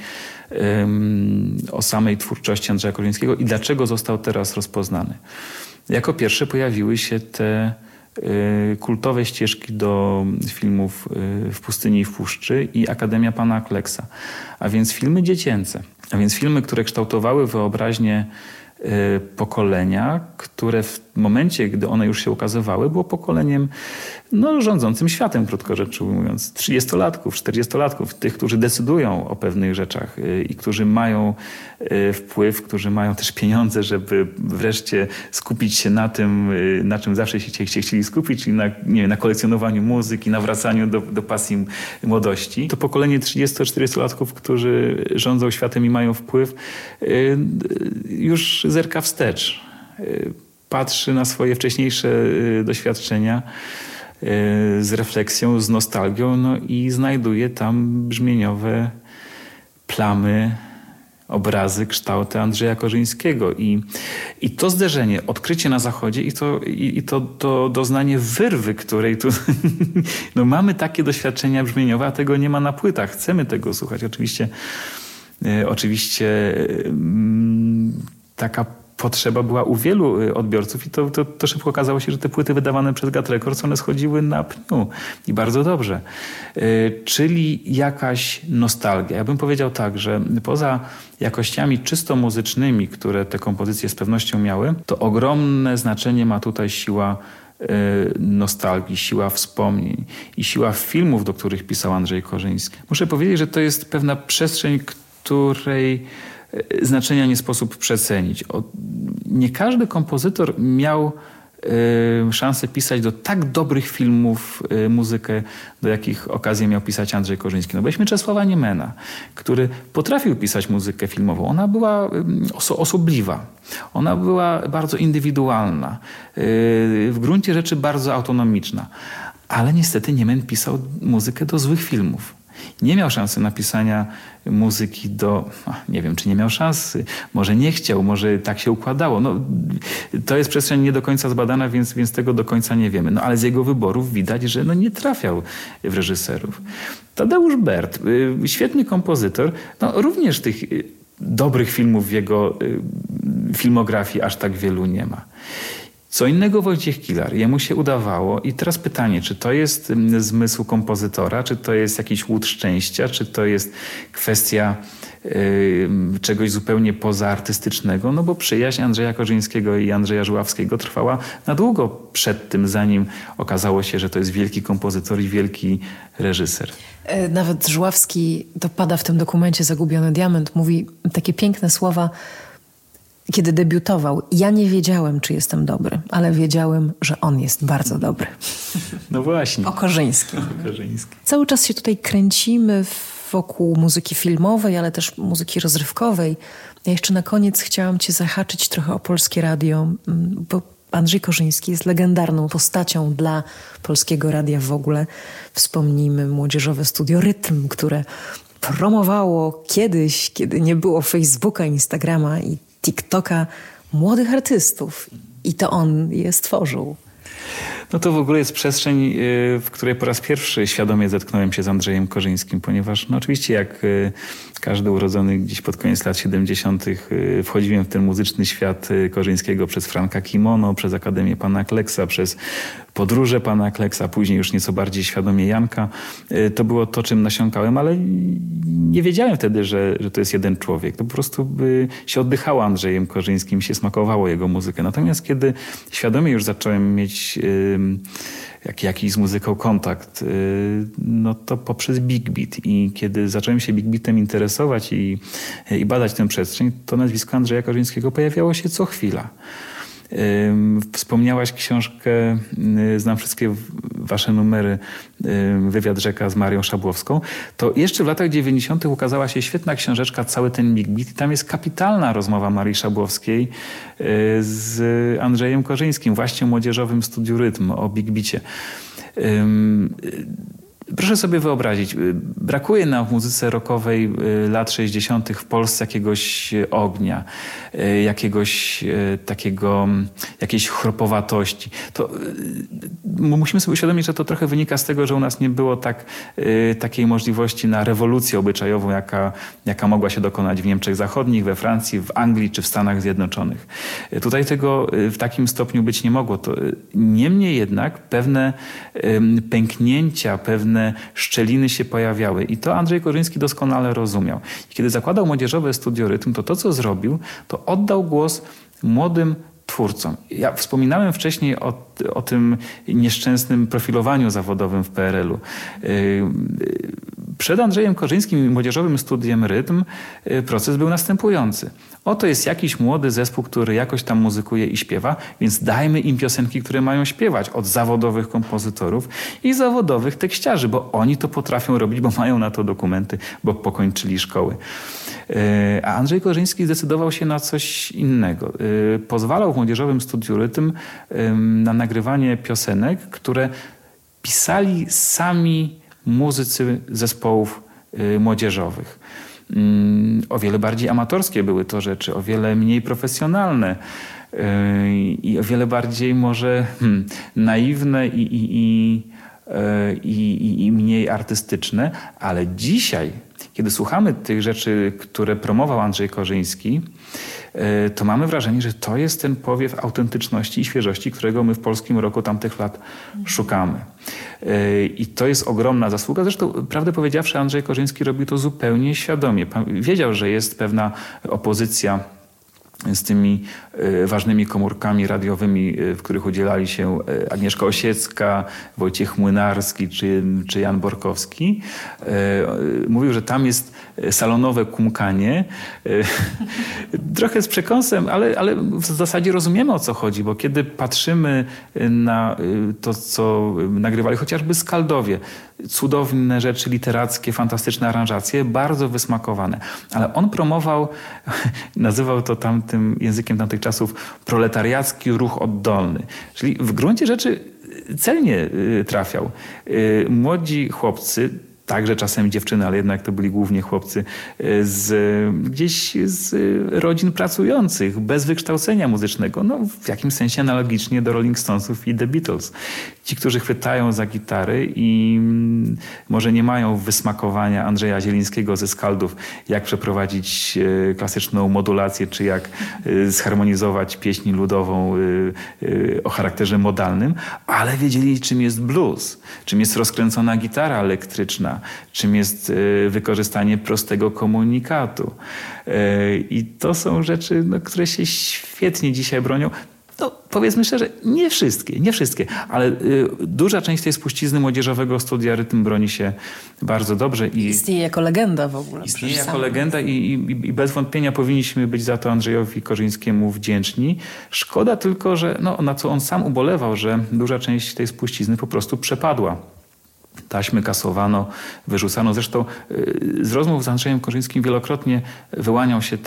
o samej twórczości Andrzeja Korzyńskiego i dlaczego został teraz rozpoznany. Jako pierwsze pojawiły się te kultowe ścieżki do filmów W pustyni i w puszczy i Akademia Pana Kleksa. A więc filmy dziecięce. A więc filmy, które kształtowały wyobraźnię pokolenia, które w momencie, gdy one już się ukazywały, było pokoleniem rządzącym światem, krótko rzecz ujmując. 30-latków, 40-latków, tych, którzy decydują o pewnych rzeczach i którzy mają wpływ, którzy mają też pieniądze, żeby wreszcie skupić się na tym, na czym zawsze się chcieli skupić, czyli na kolekcjonowaniu muzyki, na wracaniu do pasji młodości. To pokolenie 30-40-latków, którzy rządzą światem i mają wpływ, już zerka wstecz. Patrzy na swoje wcześniejsze doświadczenia z refleksją, z nostalgią, i znajduje tam brzmieniowe plamy, obrazy, kształty Andrzeja Korzyńskiego. I to zderzenie, odkrycie na Zachodzie i to doznanie wyrwy, której tu mamy takie doświadczenia brzmieniowe, a tego nie ma na płytach. Chcemy tego słuchać. Oczywiście taka potrzeba była u wielu odbiorców i to szybko okazało się, że te płyty wydawane przez Gat Records, one schodziły na pniu i bardzo dobrze. Czyli jakaś nostalgia. Ja bym powiedział tak, że poza jakościami czysto muzycznymi, które te kompozycje z pewnością miały, to ogromne znaczenie ma tutaj siła nostalgii, siła wspomnień i siła filmów, do których pisał Andrzej Korzyński. Muszę powiedzieć, że to jest pewna przestrzeń, której znaczenia nie sposób przecenić. Nie każdy kompozytor miał szansę pisać do tak dobrych filmów muzykę, do jakich okazję miał pisać Andrzej Korzyński. Weźmy Czesława Niemena, który potrafił pisać muzykę filmową. Ona była osobliwa. Ona była bardzo indywidualna. W gruncie rzeczy bardzo autonomiczna. Ale niestety Niemen pisał muzykę do złych filmów. Nie miał szansy napisania muzyki nie wiem, czy nie miał szansy, może nie chciał, może tak się układało. To jest przestrzeń nie do końca zbadana, więc tego do końca nie wiemy. Ale z jego wyborów widać, że nie trafiał w reżyserów. Tadeusz Bert, świetny kompozytor, również tych dobrych filmów w jego filmografii aż tak wielu nie ma. Co innego Wojciech Kilar. Jemu się udawało i teraz pytanie, czy to jest zmysł kompozytora, czy to jest jakiś łód szczęścia, czy to jest kwestia czegoś zupełnie pozaartystycznego, bo przyjaźń Andrzeja Korzyńskiego i Andrzeja Żuławskiego trwała na długo przed tym, zanim okazało się, że to jest wielki kompozytor i wielki reżyser. Nawet Żuławski, to pada w tym dokumencie Zagubiony Diament, mówi takie piękne słowa. Kiedy debiutował, ja nie wiedziałem, czy jestem dobry, ale wiedziałem, że on jest bardzo dobry. No właśnie. O Korzyńskim. Cały czas się tutaj kręcimy wokół muzyki filmowej, ale też muzyki rozrywkowej. Ja jeszcze na koniec chciałam cię zahaczyć trochę o Polskie Radio, bo Andrzej Korzyński jest legendarną postacią dla Polskiego Radia w ogóle. Wspomnijmy młodzieżowe studio Rytm, które promowało kiedyś, kiedy nie było Facebooka, Instagrama i TikToka, młodych artystów. I to on je stworzył. To w ogóle jest przestrzeń, w której po raz pierwszy świadomie zetknąłem się z Andrzejem Korzyńskim, ponieważ oczywiście jak każdy urodzony gdzieś pod koniec lat 70. wchodziłem w ten muzyczny świat Korzyńskiego przez Franka Kimono, przez Akademię Pana Kleksa, przez podróże Pana Kleksa, później już nieco bardziej świadomie Janka. To było to, czym nasiąkałem, ale nie wiedziałem wtedy, że to jest jeden człowiek. To po prostu się oddychało Andrzejem Korzyńskim, się smakowało jego muzykę. Natomiast kiedy świadomie już zacząłem mieć jakiś z muzyką kontakt, to poprzez Big Beat. I kiedy zacząłem się Big Beatem interesować i badać tę przestrzeń, to nazwisko Andrzeja Korzyńskiego pojawiało się co chwila. Wspomniałaś książkę, znam wszystkie wasze numery, Wywiad Rzeka z Marią Szabłowską. To jeszcze w latach 90. ukazała się świetna książeczka Cały ten Big Beat i tam jest kapitalna rozmowa Marii Szabłowskiej z Andrzejem Korzyńskim, właśnie w młodzieżowym studiu Rytm o Big Beacie. Proszę sobie wyobrazić, brakuje nam w muzyce rockowej lat 60. w Polsce jakiegoś ognia, jakiejś chropowatości. To musimy sobie uświadomić, że to trochę wynika z tego, że u nas nie było takiej możliwości na rewolucję obyczajową, jaka mogła się dokonać w Niemczech Zachodnich, we Francji, w Anglii czy w Stanach Zjednoczonych. Tutaj tego w takim stopniu być nie mogło. Niemniej jednak pewne pęknięcia, pewne szczeliny się pojawiały i to Andrzej Korzyński doskonale rozumiał. I kiedy zakładał Młodzieżowe Studio Rytm, to co zrobił, to oddał głos młodym twórcom. Ja wspominałem wcześniej o tym nieszczęsnym profilowaniu zawodowym w PRL-u. Przed Andrzejem Korzyńskim i Młodzieżowym Studiem Rytm proces był następujący. Oto jest jakiś młody zespół, który jakoś tam muzykuje i śpiewa, więc dajmy im piosenki, które mają śpiewać od zawodowych kompozytorów i zawodowych tekściarzy, bo oni to potrafią robić, bo mają na to dokumenty, bo pokończyli szkoły. A Andrzej Korzyński zdecydował się na coś innego. Pozwalał w Młodzieżowym Studiu Rytm na nagrywanie piosenek, które pisali sami muzycy zespołów młodzieżowych. O wiele bardziej amatorskie były to rzeczy, o wiele mniej profesjonalne i o wiele bardziej może naiwne i mniej artystyczne, ale dzisiaj, kiedy słuchamy tych rzeczy, które promował Andrzej Korzyński, to mamy wrażenie, że to jest ten powiew autentyczności i świeżości, którego my w polskim rocku tamtych lat szukamy. I to jest ogromna zasługa. Zresztą, prawdę powiedziawszy, Andrzej Korzyński robił to zupełnie świadomie. Wiedział, że jest pewna opozycja z tymi ważnymi komórkami radiowymi, w których udzielali się Agnieszka Osiecka, Wojciech Młynarski czy Jan Borkowski. Mówił, że tam jest salonowe kumkanie. Trochę z przekąsem, ale w zasadzie rozumiemy, o co chodzi, bo kiedy patrzymy na to, co nagrywali chociażby Skaldowie, cudowne rzeczy literackie, fantastyczne aranżacje, bardzo wysmakowane. Ale on promował, nazywał to tamtym językiem tamtych czasów, proletariacki ruch oddolny. Czyli w gruncie rzeczy celnie trafiał. Młodzi chłopcy, także czasem dziewczyny, ale jednak to byli głównie chłopcy gdzieś z rodzin pracujących, bez wykształcenia muzycznego, no w jakimś sensie analogicznie do Rolling Stonesów i The Beatles. Ci, którzy chwytają za gitary i może nie mają wysmakowania Andrzeja Zielińskiego ze Skaldów, jak przeprowadzić klasyczną modulację, czy jak zharmonizować pieśń ludową o charakterze modalnym, ale wiedzieli, czym jest blues, czym jest rozkręcona gitara elektryczna, czym jest wykorzystanie prostego komunikatu. I to są rzeczy, które się świetnie dzisiaj bronią. No, powiedzmy szczerze, nie wszystkie, ale duża część tej spuścizny Młodzieżowego Studia Rytm broni się bardzo dobrze. Istnieje jako legenda w ogóle. Istnieje jako legenda i bez wątpienia powinniśmy być za to Andrzejowi Korzyńskiemu wdzięczni. Szkoda tylko, że na co on sam ubolewał, że duża część tej spuścizny po prostu przepadła. Taśmy kasowano, wyrzucano. Zresztą z rozmów z Andrzejem Korzyńskim wielokrotnie wyłaniał się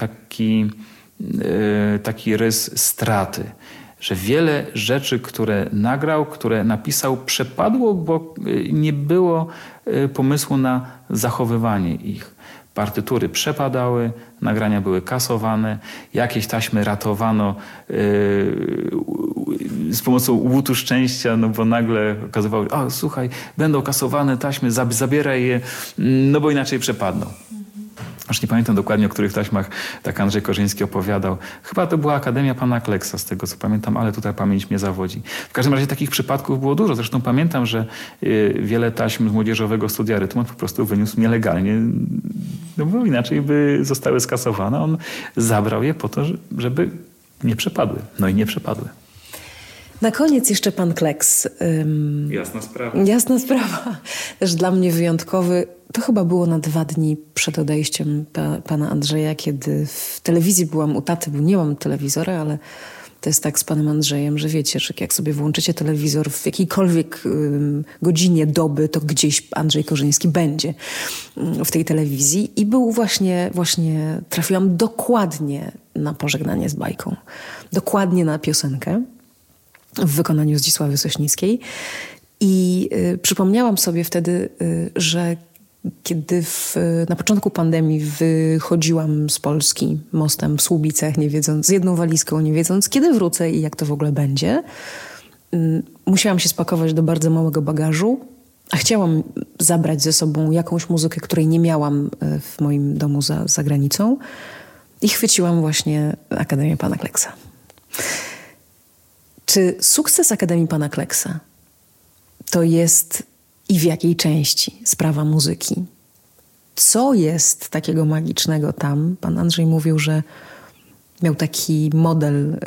taki rys straty, że wiele rzeczy, które nagrał, które napisał, przepadło, bo nie było pomysłu na zachowywanie ich. Partytury przepadały, nagrania były kasowane, jakieś taśmy ratowano z pomocą łutu szczęścia, bo nagle okazywało się, słuchaj, będą kasowane taśmy, zabieraj je, bo inaczej przepadną. Aż nie pamiętam dokładnie, o których taśmach tak Andrzej Korzyński opowiadał. Chyba to była Akademia Pana Kleksa, z tego co pamiętam, ale tutaj pamięć mnie zawodzi. W każdym razie takich przypadków było dużo. Zresztą pamiętam, że wiele taśm z Młodzieżowego Studia Rytmu on po prostu wyniósł nielegalnie, bo inaczej by zostały skasowane. On zabrał je po to, żeby nie przepadły. No i nie przepadły. Na koniec jeszcze pan Kleks. Jasna sprawa. Też dla mnie wyjątkowy. To chyba było na 2 dni przed odejściem pana Andrzeja, kiedy w telewizji byłam u taty, bo nie mam telewizora, ale to jest tak z panem Andrzejem, że wiecie, że jak sobie włączycie telewizor w jakiejkolwiek godzinie doby, to gdzieś Andrzej Korzyński będzie w tej telewizji. I był właśnie trafiłam dokładnie na Pożegnanie z bajką. Dokładnie na piosenkę w wykonaniu Zdzisławy Sośnickiej. I przypomniałam sobie wtedy, że kiedy na początku pandemii wychodziłam z Polski mostem w Słubicach, nie wiedząc, z jedną walizką, nie wiedząc, kiedy wrócę i jak to w ogóle będzie, musiałam się spakować do bardzo małego bagażu, a chciałam zabrać ze sobą jakąś muzykę, której nie miałam w moim domu za granicą, i chwyciłam właśnie Akademię Pana Kleksa. Czy sukces Akademii Pana Kleksa to jest i w jakiej części sprawa muzyki? Co jest takiego magicznego tam? Pan Andrzej mówił, że miał taki model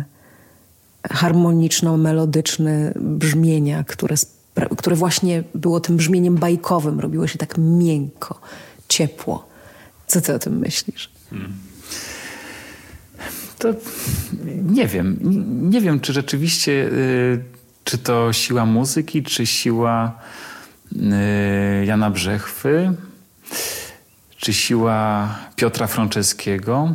harmoniczno-melodyczny brzmienia, które właśnie było tym brzmieniem bajkowym. Robiło się tak miękko, ciepło. Co ty o tym myślisz? To nie wiem. Nie wiem, czy rzeczywiście, czy to siła muzyki, czy siła Jana Brzechwy, czy siła Piotra Franceskiego,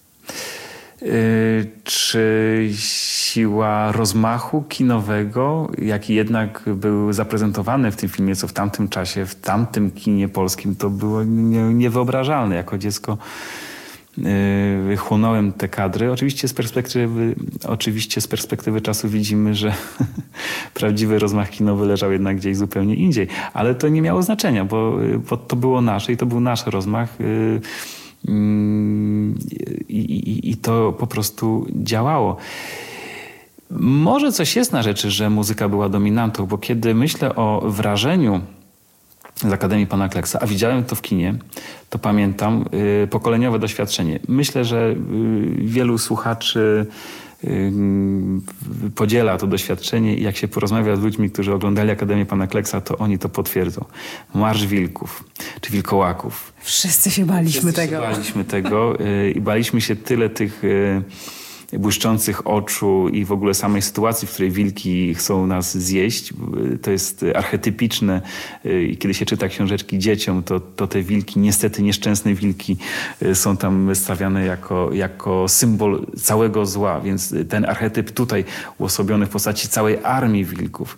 czy siła rozmachu kinowego, jaki jednak był zaprezentowany w tym filmie, co w tamtym czasie, w tamtym kinie polskim, to było niewyobrażalne. Jako dziecko chłonąłem te kadry. Oczywiście z perspektywy czasu widzimy, że prawdziwy rozmach kinowy leżał jednak gdzieś zupełnie indziej. Ale to nie miało znaczenia, bo to było nasze i to był nasz rozmach. I to po prostu działało. Może coś jest na rzeczy, że muzyka była dominantą, bo kiedy myślę o wrażeniu z Akademii Pana Kleksa, a widziałem to w kinie, to pamiętam pokoleniowe doświadczenie. Myślę, że wielu słuchaczy podziela to doświadczenie i jak się porozmawia z ludźmi, którzy oglądali Akademię Pana Kleksa, to oni to potwierdzą. Marsz Wilków czy Wilkołaków. Wszyscy się baliśmy tego i baliśmy się tyle tych błyszczących oczu i w ogóle samej sytuacji, w której wilki chcą nas zjeść. To jest archetypiczne. I kiedy się czyta książeczki dzieciom, to te wilki, niestety nieszczęsne wilki, są tam stawiane jako symbol całego zła. Więc ten archetyp tutaj uosobiony w postaci całej armii wilków.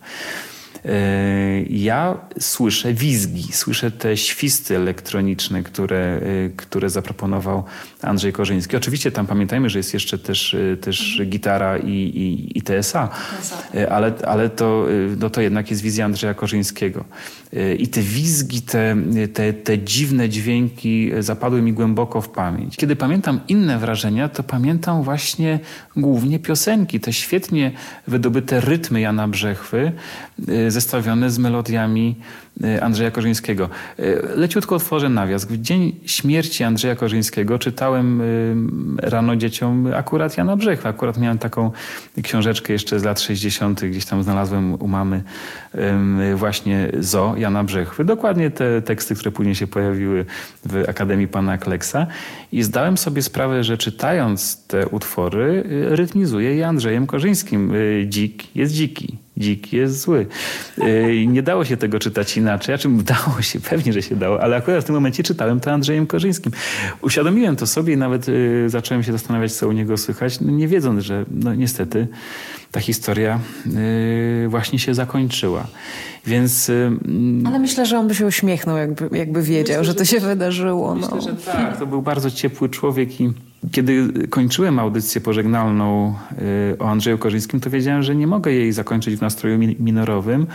Ja słyszę wizgi, słyszę te świsty elektroniczne, które zaproponował Andrzej Korzyński. Oczywiście tam pamiętajmy, że jest jeszcze też gitara i TSA, ale to jednak jest wizja Andrzeja Korzyńskiego. I te wizgi, te dziwne dźwięki zapadły mi głęboko w pamięć. Kiedy pamiętam inne wrażenia, to pamiętam właśnie głównie piosenki, te świetnie wydobyte rytmy Jana Brzechwy, zestawione z melodiami Andrzeja Korzyńskiego. Leciutko otworzę nawias. W dzień śmierci Andrzeja Korzyńskiego czytałem rano dzieciom akurat Jana Brzechwy. Akurat miałem taką książeczkę jeszcze z lat 60. Gdzieś tam znalazłem u mamy właśnie Jana Brzechwy. Dokładnie te teksty, które później się pojawiły w Akademii Pana Kleksa. I zdałem sobie sprawę, że czytając te utwory rytmizuję je Andrzejem Korzyńskim. Dzik jest dziki. Dzik jest zły. Nie dało się tego czytać inaczej. Dało się, pewnie, że się dało, ale akurat w tym momencie czytałem to Andrzejem Korzyńskim. Uświadomiłem to sobie i nawet zacząłem się zastanawiać, co u niego słychać, nie wiedząc, że niestety ta historia właśnie się zakończyła. Więc... Ale myślę, że on by się uśmiechnął, jakby wiedział, że to się wydarzyło. Myślę, że tak. To był bardzo ciepły człowiek i kiedy kończyłem audycję pożegnalną o Andrzeju Korzyńskim, to wiedziałem, że nie mogę jej zakończyć w nastroju minorowym,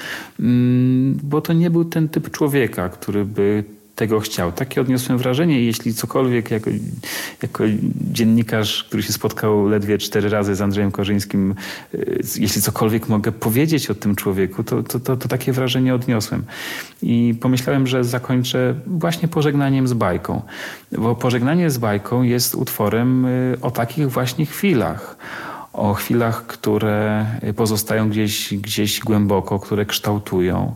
bo to nie był ten typ człowieka, który by tego chciał. Takie odniosłem wrażenie i jeśli cokolwiek jako dziennikarz, który się spotkał ledwie 4 razy z Andrzejem Korzyńskim, jeśli cokolwiek mogę powiedzieć o tym człowieku, to takie wrażenie odniosłem. I pomyślałem, że zakończę właśnie pożegnaniem z bajką. Bo pożegnanie z bajką jest utworem o takich właśnie chwilach. O chwilach, które pozostają gdzieś głęboko, które kształtują.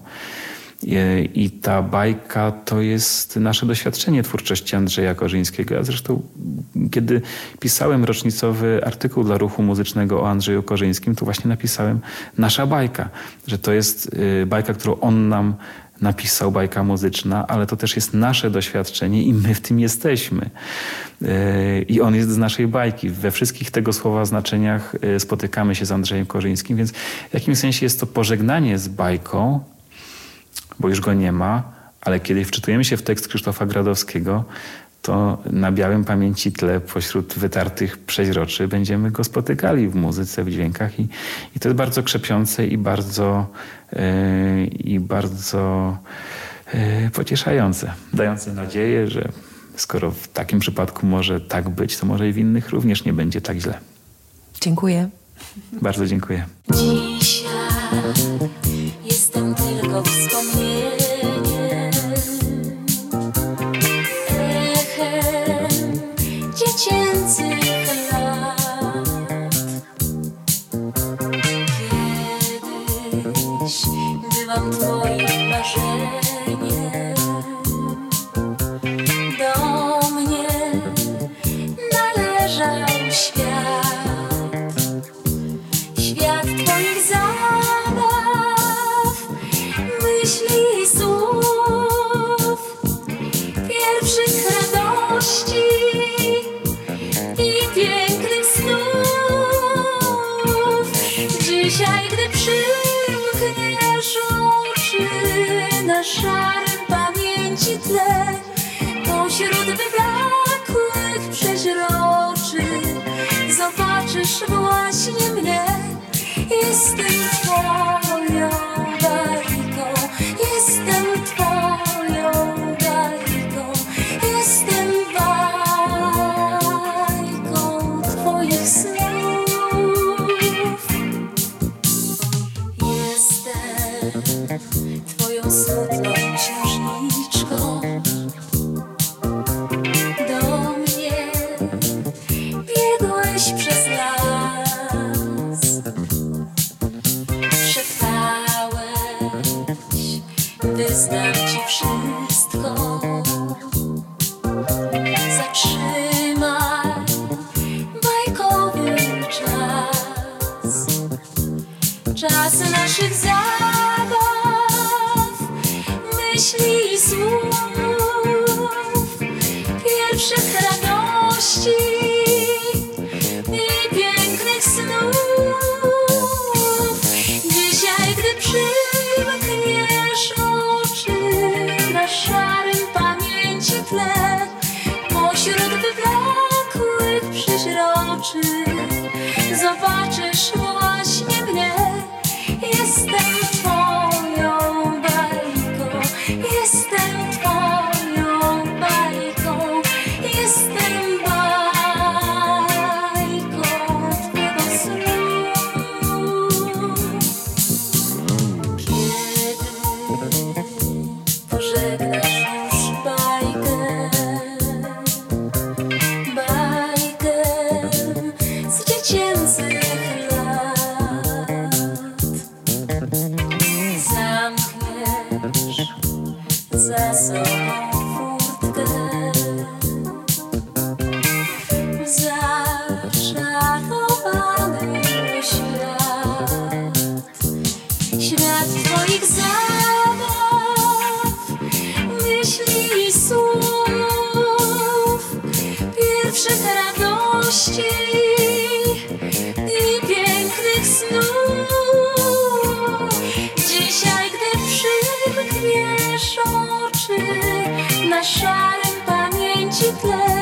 I ta bajka to jest nasze doświadczenie twórczości Andrzeja Korzyńskiego. Ja zresztą, kiedy pisałem rocznicowy artykuł dla Ruchu Muzycznego o Andrzeju Korzyńskim, to właśnie napisałem nasza bajka, że to jest bajka, którą on nam napisał bajka muzyczna, ale to też jest nasze doświadczenie i my w tym jesteśmy. I on jest z naszej bajki. We wszystkich tego słowa znaczeniach spotykamy się z Andrzejem Korzyńskim, więc w jakimś sensie jest to pożegnanie z bajką, bo już go nie ma, ale kiedy wczytujemy się w tekst Krzysztofa Gradowskiego, to na białym pamięci tle pośród wytartych przeźroczy będziemy go spotykali w muzyce, w dźwiękach i to jest bardzo krzepiące i bardzo pocieszające, dające nadzieję, że skoro w takim przypadku może tak być, to może i w innych również nie będzie tak źle. Dziękuję. Bardzo dziękuję. Dzisiaj jestem tylko wspomnieniem, echem dziecięcych lat. Kiedyś byłam twoim marzeniem, do mnie należał świat. Świat twoich zabaw, myśli i słów, pierwszych radości i pięknych snów. Dzisiaj, gdy przymkniesz oczy na szarym pamięci tle, pośród wyblakłych przeźroczy zobaczysz właśnie mnie. Jestem twoją bajką, jestem twoją bajką, jestem bajką twoich snów. Jestem twoją smutną księżniczką. Do mnie biegłeś przez las, szeptałeś, wyznam ci wszystko. Zatrzymaj bajkowy czas, czas naszych zabaw, myśli i słów, pierwszych radości i pięknych snów. Dzisiaj, gdy przymkniesz oczy na szarym pamięci tle, pośród wyblakłych przeźroczy zobaczysz właśnie mnie. Jestem twoją bajką, jestem twoją bajką, jestem bajką twego snu. Kiedy pożegnasz już bajkę, bajkę z dziecięcych lat, zamkniesz za sobą furtkę, zaczarowany świat, świat twoich zabaw, myśli i słów, pierwszych radości i pięknych snów. Dzisiaj, gdy przymkniesz oczy na szarym pamięci tle,